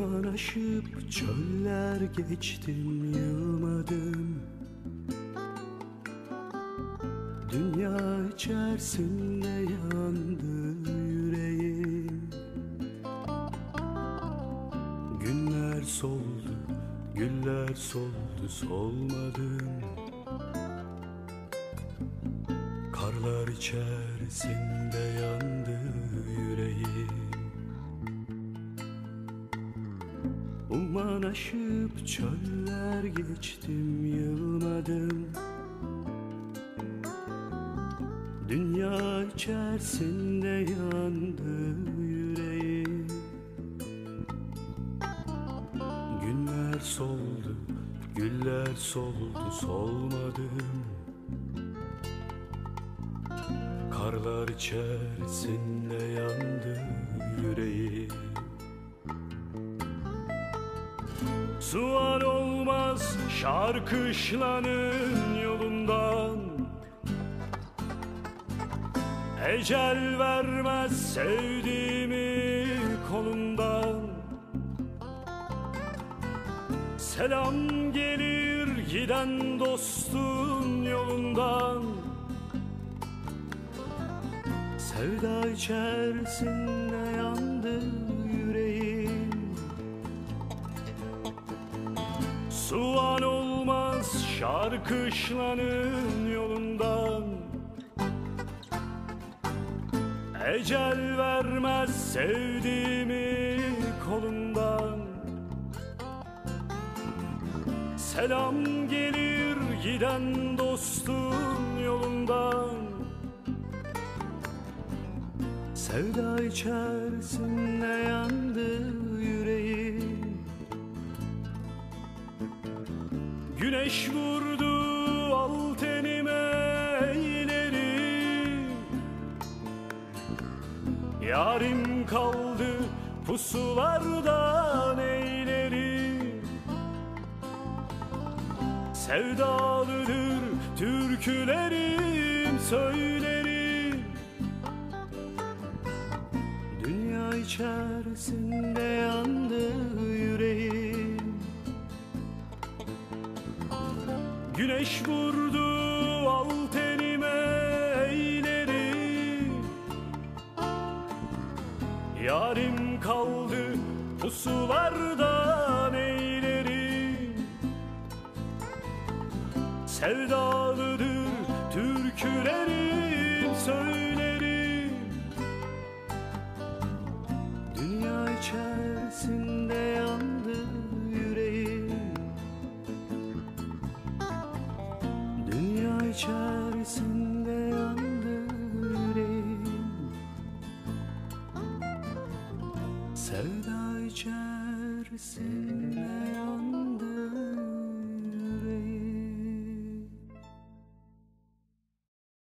Zaman aşıp çöller geçtim, yılmadım. Dünya içerisinde yandı yüreğim. Günler soldu, güller soldu, solmadım. Karlar içerisinde yandı yüreğim. Umman aşıp çöller geçtim, yılmadım. Dünya içerisinde yandı yüreğim. Günler soldu, güller soldu, solmadım. Karlar içerisinde yandı yüreğim. Sual olmaz şarkışlanın yolundan, ecel vermez sevdiğimi kolundan. Selam gelir giden dostun yolundan. Sevda içerisinde yandı yüreğim. Sual olmaz şarkışlanın yolundan, ecel vermez sevdiğimi kolundan. Selam gelir giden dostun yolundan. Sevda içerisinde yandı yüreğim. Güneş vurdu al tenime eğlerim. Yarim kaldı pusulardan eylerim. Sevdalıdır türkülerim, söylerim. Dünya içerisinde yandı yüreğim. Güneş vurdu al tenime eğlerim. Yarim kaldı pusulardan eylerim. Sevdalıdır türkülerim, söylerim. Dünya içerisinde yandı yüreğim. Dünya içerisinde